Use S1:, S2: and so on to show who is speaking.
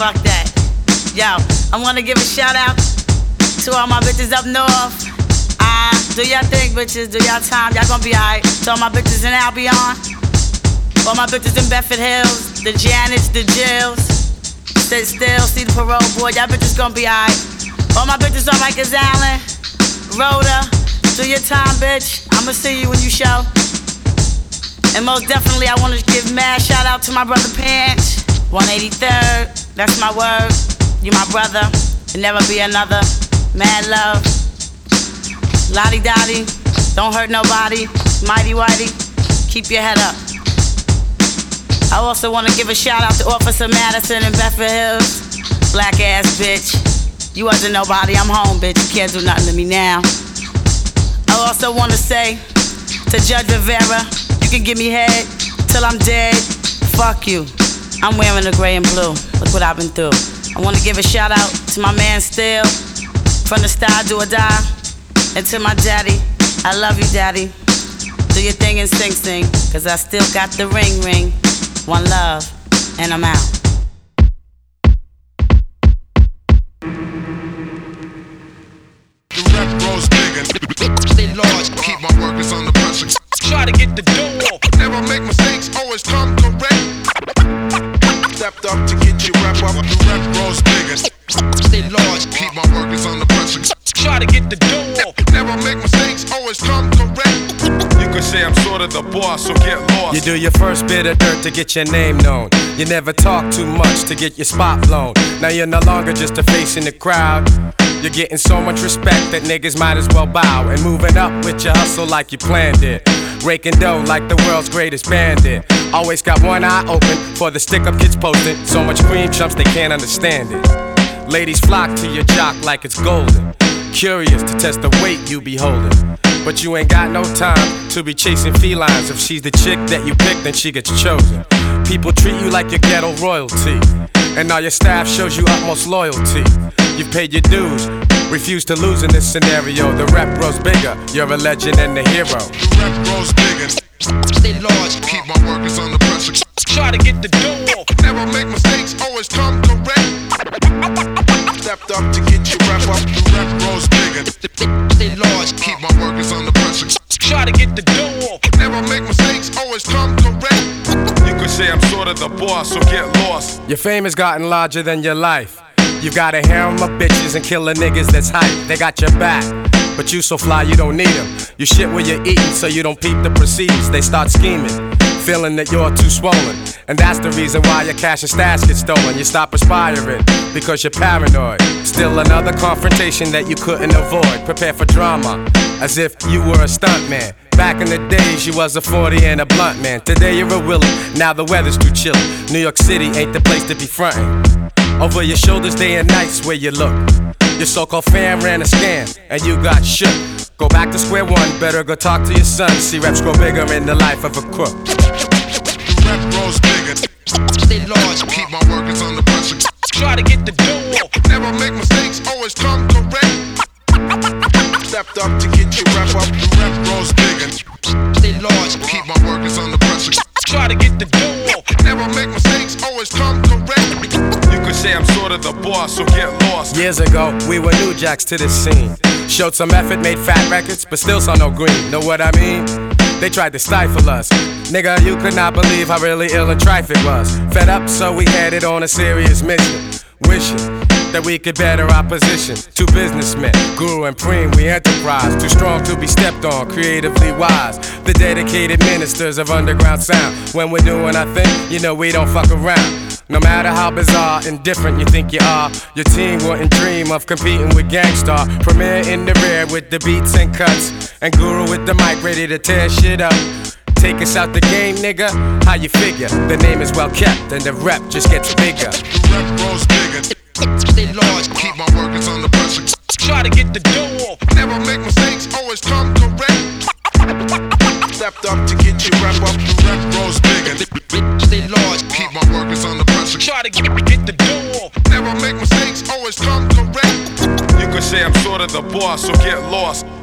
S1: fuck that. Yo, I wanna give a shout out to all my bitches up north. Do y'all thing, bitches, do y'all time, y'all gonna be alright. To all my bitches in Albion, all my bitches in Bedford Hills, the Janets, the Jills, sit still, see the parole board, y'all bitches gonna be alright. All my bitches on Rikers Island, Rhoda, do your time, bitch, I'ma see you when you show. And most definitely I wanna give mad shout out to my brother Pinch, 183rd, that's my word, you my brother, and never be another, mad love. Lottie Dottie, don't hurt nobody, mighty whitey, keep your head up. I also want to give a shout out to Officer Madison in Bedford Hills. Black ass bitch, you wasn't nobody, I'm home bitch, you can't do nothing to me now. I also want to say to Judge Rivera, you can give me head till I'm dead, fuck you. I'm wearing the gray and blue, look what I've been through. I want to give a shout out to my man Still, from the style Do or Die. And to my daddy, I love you, daddy. Do your thing and sing, cause I still got the ring. One love, and I'm out.
S2: The rap grows bigger, stay large, keep my workers under pressure. Try to get the dough off, never make mistakes, always come correct. Stepped up to get your rap up, the rap grows bigger, stay large, keep my workers under pressure. Try to get the dough off, never make mistakes, always come correct. You could say I'm sort of the boss, so get lost.
S3: You do your first bit of dirt to get your name known. You never talk too much to get your spot blown. Now you're no longer just a face in the crowd. You're getting so much respect that niggas might as well bow. And moving up with your hustle like you planned it. Raking dough like the world's greatest bandit. Always got one eye open for the stick-up kids posting. So much cream chumps they can't understand it. Ladies flock to your jock like it's golden. Curious to test the weight you be holding. But you ain't got no time to be chasing felines. If she's the chick that you pick, then she gets chosen. People treat you like your ghetto royalty, and all your staff shows you utmost loyalty. You've paid your dues, refuse to lose in this scenario. The rep grows bigger, you're a legend and a hero.
S2: The rep grows bigger, stay large, keep my workers under pressure. Try to get the dough off, never make mistakes, always come correct. Stepped up to get your rap up, the rep grows bigger, stay large, keep my workers under pressure. Try to get the dough off, never make mistakes, always come correct. You could say I'm sort of the boss, so get lost.
S3: Your fame has gotten larger than your life. You got a harem of bitches and killer niggas that's hype. They got your back, but you so fly you don't need them. You shit where you're eating so you don't peep the proceeds. They start scheming, feeling that you're too swollen. And that's the reason why your cash and stash get stolen. You stop aspiring because you're paranoid. Still another confrontation that you couldn't avoid. Prepare for drama as if you were a stuntman. Back in the days you was a 40 and a blunt man. Today you're a Willie, now the weather's too chilly. New York City ain't the place to be frontin'. Over your shoulders day and nights where you look. Your so-called fam ran a scam and you got shook. Go back to square one, better go talk to your son. See reps grow bigger in the life of a crook.
S2: The rep grows bigger, stay large, keep my workers under pressure. Try to get the dough off, never make mistakes, always come correct. Stepped up to get your rap up, the rep grows bigger, stay large, keep my workers under pressure. Try to get the dough off, never make mistakes, always come correct. You could say I'm sort of the boss, so get lost.
S3: Years ago, we were new jacks to this scene. Showed some effort, made fat records, but still saw no green. Know what I mean? They tried to stifle us. Nigga, you could not believe how really ill and trife it was. Fed up, so we headed on a serious mission. Wishing that we could better our position. Two businessmen, Guru and Preem, we enterprise. Too strong to be stepped on, creatively wise. The dedicated ministers of underground sound. When we're doing our thing, you know we don't fuck around. No matter how bizarre and different you think you are, your team wouldn't dream of competing with Gangstar. Premier in the rear with the beats and cuts, and Guru with the mic ready to tear shit up. Take us out the game, nigga, how you figure? The name is well kept and the rep just gets bigger.
S2: The rep grows bigger, stay large, keep my workers under pressure. Try to get the dough off, never make mistakes, always come correct. Stepped up to get your rap up, the rep grows bigger, stay large, keep my workers under pressure. Try to get the dough off, never make mistakes, always come correct. You could say I'm sort of the boss, so get lost.